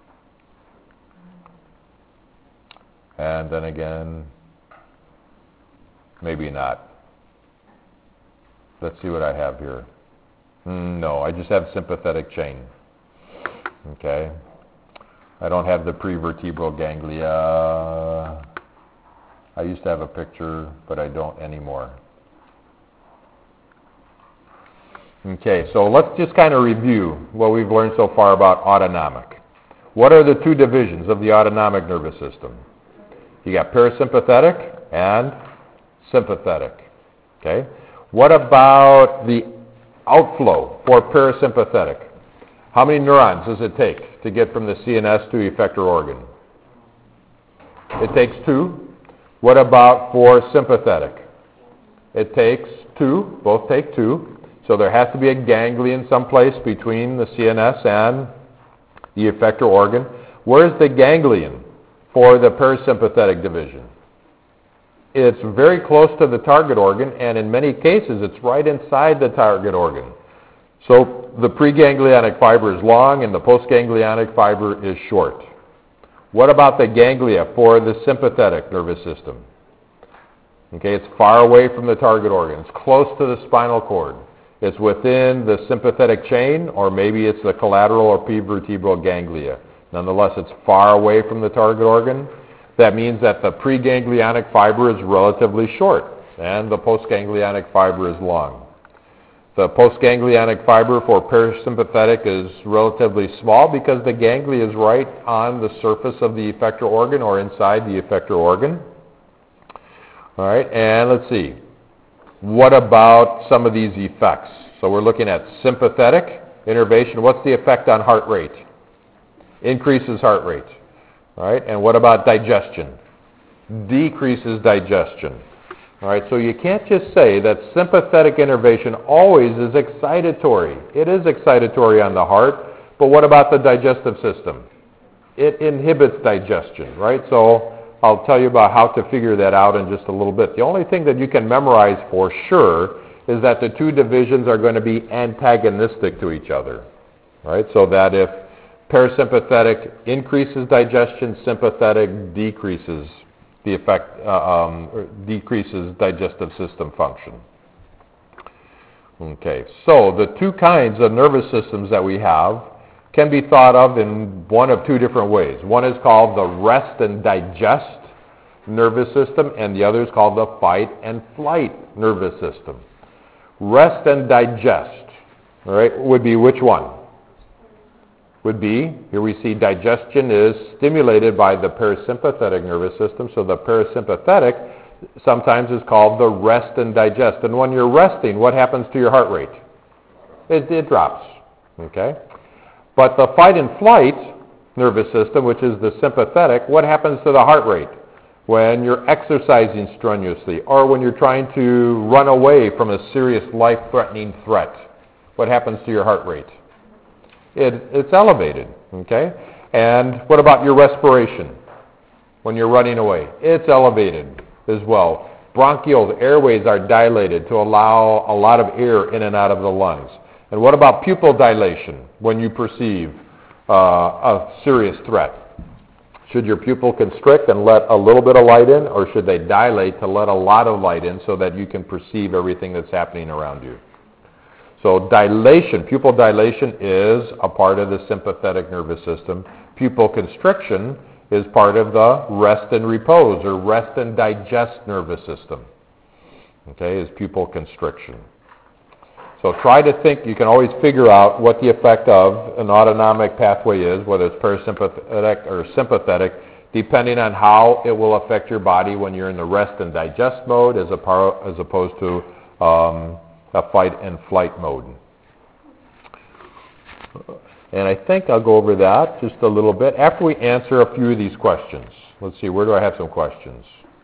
And then again, maybe not. Let's see what I have here. No, I just have sympathetic chain. Okay. I don't have the prevertebral ganglia. I used to have a picture, but I don't anymore. Okay, so let's just kind of review what we've learned so far about autonomic. What are the two divisions of the autonomic nervous system? You got parasympathetic and sympathetic. Okay? What about the outflow for parasympathetic? How many neurons does it take to get from the CNS to effector organ? It takes 2. What about for sympathetic? It takes 2. Both take 2. So there has to be a ganglion someplace between the CNS and the effector organ. Where's the ganglion for the parasympathetic division? It's very close to the target organ, and in many cases it's right inside the target organ. So the preganglionic fiber is long and the postganglionic fiber is short. What about the ganglia for the sympathetic nervous system? Okay, it's far away from the target organ. It's close to the spinal cord. It's within the sympathetic chain, or maybe it's the collateral or prevertebral ganglia. Nonetheless, it's far away from the target organ. That means that the preganglionic fiber is relatively short, and the postganglionic fiber is long. The postganglionic fiber for parasympathetic is relatively small because the ganglia is right on the surface of the effector organ or inside the effector organ. All right, and let's see. What about some of these effects? So we're looking at sympathetic innervation. What's the effect on heart rate? Increases heart rate. All right, and what about digestion? Decreases digestion. All right, so you can't just say that sympathetic innervation always is excitatory. It is excitatory on the heart, but what about the digestive system? It inhibits digestion, right? So I'll tell you about how to figure that out in just a little bit. The only thing that you can memorize for sure is that the two divisions are going to be antagonistic to each other, right? So that if Parasympathetic increases digestion, sympathetic decreases the effect, decreases digestive system function. Okay, so the two kinds of nervous systems that we have can be thought of in one of two different ways. One is called the rest and digest nervous system, and the other is called the fight and flight nervous system. Rest and digest, all right, would be which one? Would be, here we see digestion is stimulated by the parasympathetic nervous system, so the parasympathetic sometimes is called the rest and digest. And when you're resting, what happens to your heart rate? It drops, okay? But the fight and flight nervous system, which is the sympathetic, what happens to the heart rate? When you're exercising strenuously or when you're trying to run away from a serious life-threatening threat, what happens to your heart rate? It's elevated, okay? And what about your respiration when you're running away? It's elevated as well. Bronchial airways are dilated to allow a lot of air in and out of the lungs. And what about pupil dilation when you perceive a serious threat? Should your pupil constrict and let a little bit of light in, or should they dilate to let a lot of light in so that you can perceive everything that's happening around you? So dilation, pupil dilation is a part of the sympathetic nervous system. Pupil constriction is part of the rest and repose or rest and digest nervous system. Okay, is pupil constriction. So try to think, you can always figure out what the effect of an autonomic pathway is, whether it's parasympathetic or sympathetic, depending on how it will affect your body when you're in the rest and digest mode as opposed to a fight and flight mode. And I think I'll go over that just a little bit after we answer a few of these questions. Let's see, where do I have some questions?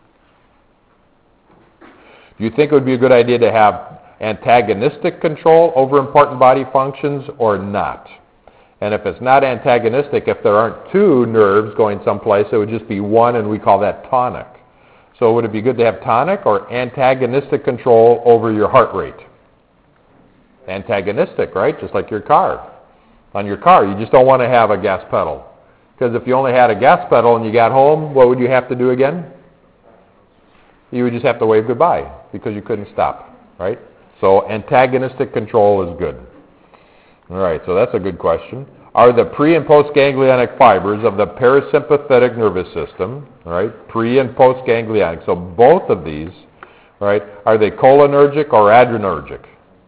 Do you think it would be a good idea to have antagonistic control over important body functions or not? And if it's not antagonistic, if there aren't two nerves going someplace, it would just be one, and we call that tonic. So would it be good to have tonic or antagonistic control over your heart rate? Antagonistic, right? Just like your car. On your car, you just don't want to have a gas pedal. Because if you only had a gas pedal and you got home, what would you have to do again? You would just have to wave goodbye because you couldn't stop, right? So antagonistic control is good. All right, so that's a good question. Are the pre- and post-ganglionic fibers of the parasympathetic nervous system, all right, pre- and post-ganglionic, so both of these, all right, are they cholinergic or adrenergic?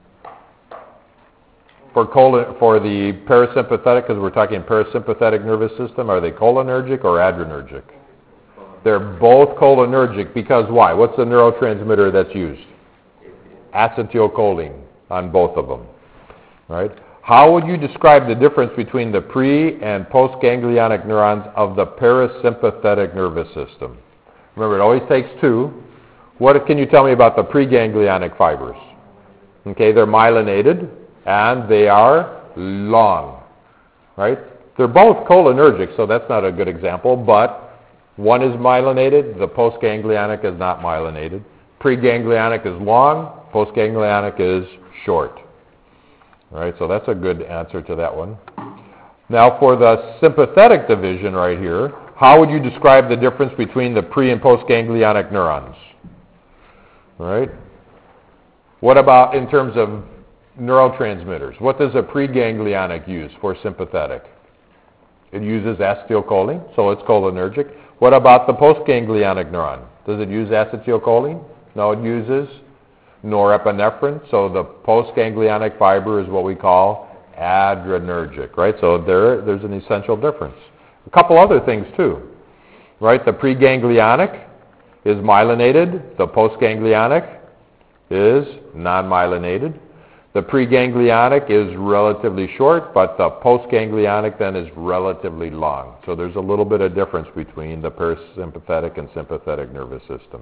For the parasympathetic, because we're talking parasympathetic nervous system, are they cholinergic or adrenergic? They're both cholinergic because why? What's the neurotransmitter that's used? Acetylcholine on both of them. Right? How would you describe the difference between the pre- and post-ganglionic neurons of the parasympathetic nervous system? Remember, it always takes two. What can you tell me about the preganglionic fibers? Okay, they're myelinated and they are long. Right? They're both cholinergic, so that's not a good example, but one is myelinated, the postganglionic is not myelinated. Preganglionic is long, postganglionic is short. All right, so that's a good answer to that one. Now for the sympathetic division right here, how would you describe the difference between the pre- and postganglionic neurons? All right. What about in terms of neurotransmitters? What does a preganglionic use for sympathetic? It uses acetylcholine, so it's cholinergic. What about the postganglionic neuron? Does it use acetylcholine? No, it uses norepinephrine, so the postganglionic fiber is what we call adrenergic, right? So there's an essential difference. A couple other things too, right? The preganglionic is myelinated, the postganglionic is non-myelinated. The preganglionic is relatively short, but the postganglionic then is relatively long. So there's a little bit of difference between the parasympathetic and sympathetic nervous system.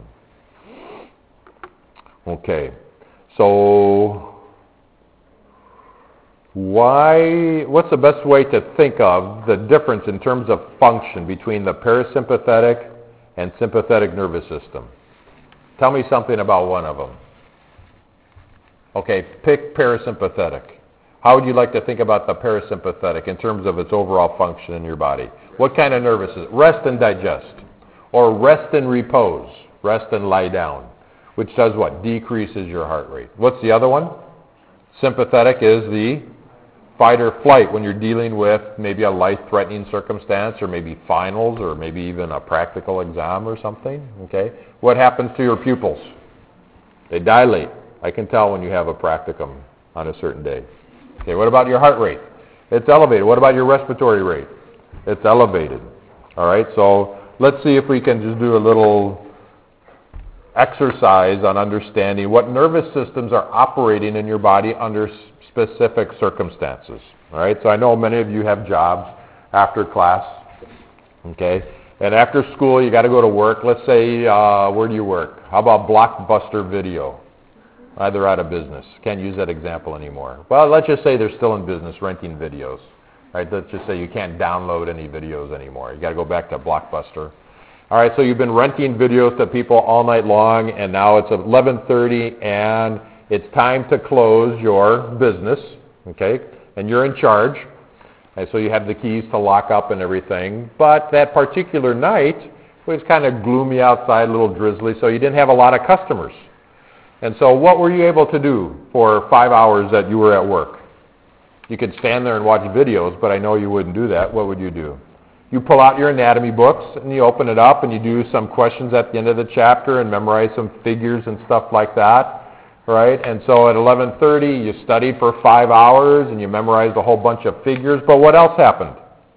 Okay, so what's the best way to think of the difference in terms of function between the parasympathetic and sympathetic nervous system? Tell me something about one of them. Okay, pick parasympathetic. How would you like to think about the parasympathetic in terms of its overall function in your body? What kind of nervous is it? Rest and digest, or rest and repose, rest and lie down, which does what? Decreases your heart rate. What's the other one? Sympathetic is the fight or flight when you're dealing with maybe a life-threatening circumstance, or maybe finals, or maybe even a practical exam or something. Okay? What happens to your pupils? They dilate. I can tell when you have a practicum on a certain day. Okay, what about your heart rate? It's elevated. What about your respiratory rate? It's elevated. All right, so let's see if we can just do a little exercise on understanding what nervous systems are operating in your body under specific circumstances. All right, so I know many of you have jobs after class, okay, and after school you got to go to work. Let's say, where do you work? How about Blockbuster Video? They're out of business. Can't use that example anymore. Well, let's just say they're still in business renting videos. Right? Let's just say you can't download any videos anymore. You got to go back to Blockbuster. All right, so you've been renting videos to people all night long, and now it's 11:30, and it's time to close your business, okay? And you're in charge, and so you have the keys to lock up and everything. But that particular night was kind of gloomy outside, a little drizzly, so you didn't have a lot of customers. And so what were you able to do for 5 hours that you were at work? You could stand there and watch videos, but I know you wouldn't do that. What would you do? You pull out your anatomy books, and you open it up, and you do some questions at the end of the chapter and memorize some figures and stuff like that, right? And so at 11:30, you studied for 5 hours, and you memorized a whole bunch of figures, but what else happened?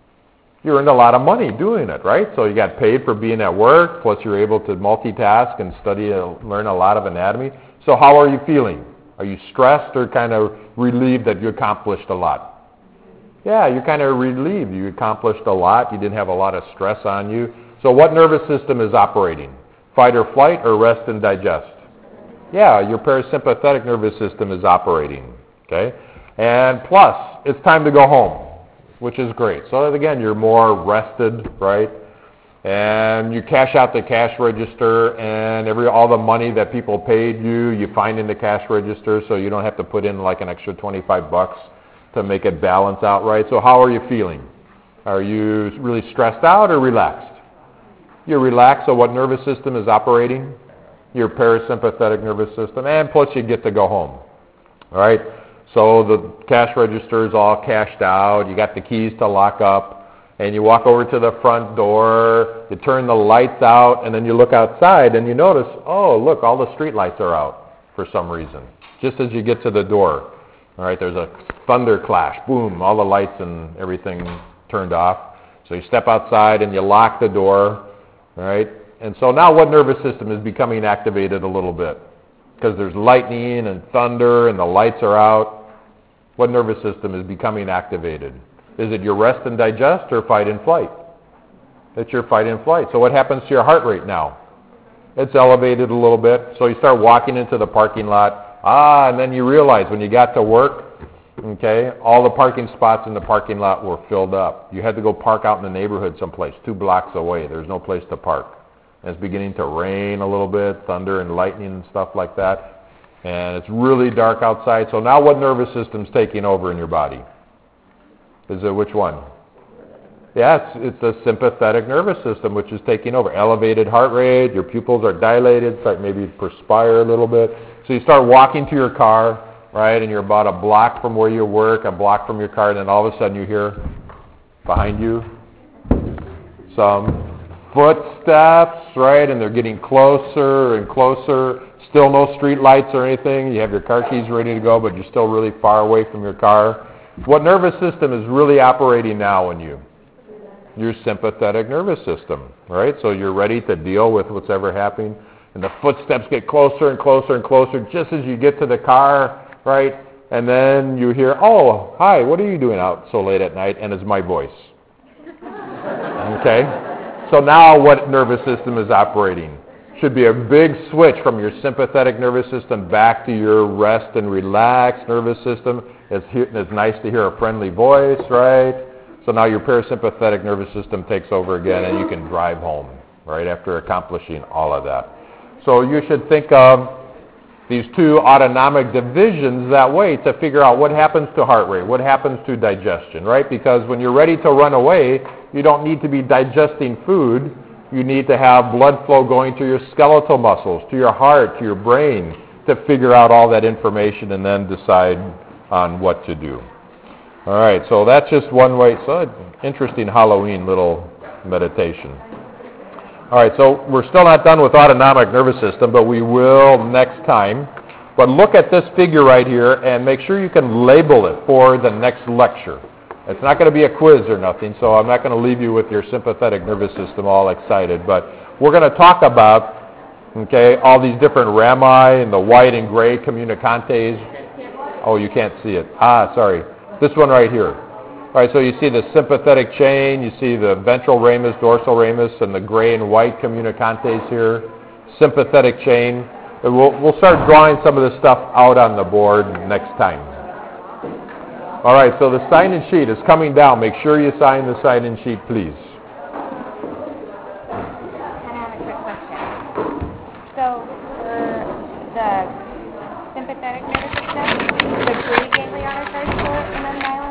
You earned a lot of money doing it, right? So you got paid for being at work, plus you're able to multitask and study and learn a lot of anatomy. So how are you feeling? Are you stressed or kind of relieved that you accomplished a lot? Yeah, you're kind of relieved. You accomplished a lot. You didn't have a lot of stress on you. So what nervous system is operating? Fight or flight, or rest and digest? Yeah, your parasympathetic nervous system is operating. Okay? And plus, it's time to go home, which is great. So again, you're more rested, right? And you cash out the cash register, and all the money that people paid you find in the cash register, so you don't have to put in like an extra $25 to make it balance out right. So how are you feeling? Are you really stressed out or relaxed? You're relaxed, so what nervous system is operating? Your parasympathetic nervous system, and plus you get to go home. All right? So the cash register is all cashed out, you got the keys to lock up, and you walk over to the front door, you turn the lights out, and then you look outside and you notice, oh, look, all the street lights are out for some reason. Just as you get to the door, all right, there's a thunder clash, boom, all the lights and everything turned off. So you step outside and you lock the door, all right? And so now what nervous system is becoming activated a little bit? Because there's lightning and thunder and the lights are out. What nervous system is becoming activated? Is it your rest and digest or fight and flight? It's your fight and flight. So what happens to your heart rate now? It's elevated a little bit. So you start walking into the parking lot. And then you realize when you got to work, okay, all the parking spots in the parking lot were filled up. You had to go park out in the neighborhood someplace, 2 blocks away. There's no place to park. And it's beginning to rain a little bit, thunder and lightning and stuff like that. And it's really dark outside. So now what nervous system's taking over in your body? Is it which one? Yeah, it's the sympathetic nervous system which is taking over. Elevated heart rate, your pupils are dilated, so maybe perspire a little bit. So you start walking to your car, right, and you're about a block from where you work, a block from your car, and then all of a sudden you hear behind you some footsteps, right, and they're getting closer and closer. Still no street lights or anything. You have your car keys ready to go, but you're still really far away from your car. What nervous system is really operating now in you? Your sympathetic nervous system, right? So you're ready to deal with what's ever happening. And the footsteps get closer and closer and closer just as you get to the car, right? And then you hear, oh, hi, what are you doing out so late at night? And it's my voice. Okay? So now what nervous system is operating? Should be a big switch from your sympathetic nervous system back to your rest and relaxed nervous system. It's nice to hear a friendly voice, right? So now your parasympathetic nervous system takes over again and you can drive home, right, after accomplishing all of that. So you should think of these two autonomic divisions that way to figure out what happens to heart rate, what happens to digestion, right? Because when you're ready to run away, you don't need to be digesting food. You need to have blood flow going to your skeletal muscles, to your heart, to your brain, to figure out all that information and then decide on what to do. All right, so that's just one way. So interesting Halloween little meditation. All right, so we're still not done with autonomic nervous system, but we will next time. But look at this figure right here and make sure you can label it for the next lecture. It's not going to be a quiz or nothing, so I'm not going to leave you with your sympathetic nervous system all excited. But we're going to talk about, okay, all these different rami and the white and gray communicantes. Oh, you can't see it. Sorry. This one right here. All right, so you see the sympathetic chain, you see the ventral ramus, dorsal ramus, and the gray and white communicantes here. Sympathetic chain. And we'll start drawing some of this stuff out on the board next time. All right, so the sign-in sheet is coming down. Make sure you sign the sign-in sheet, please.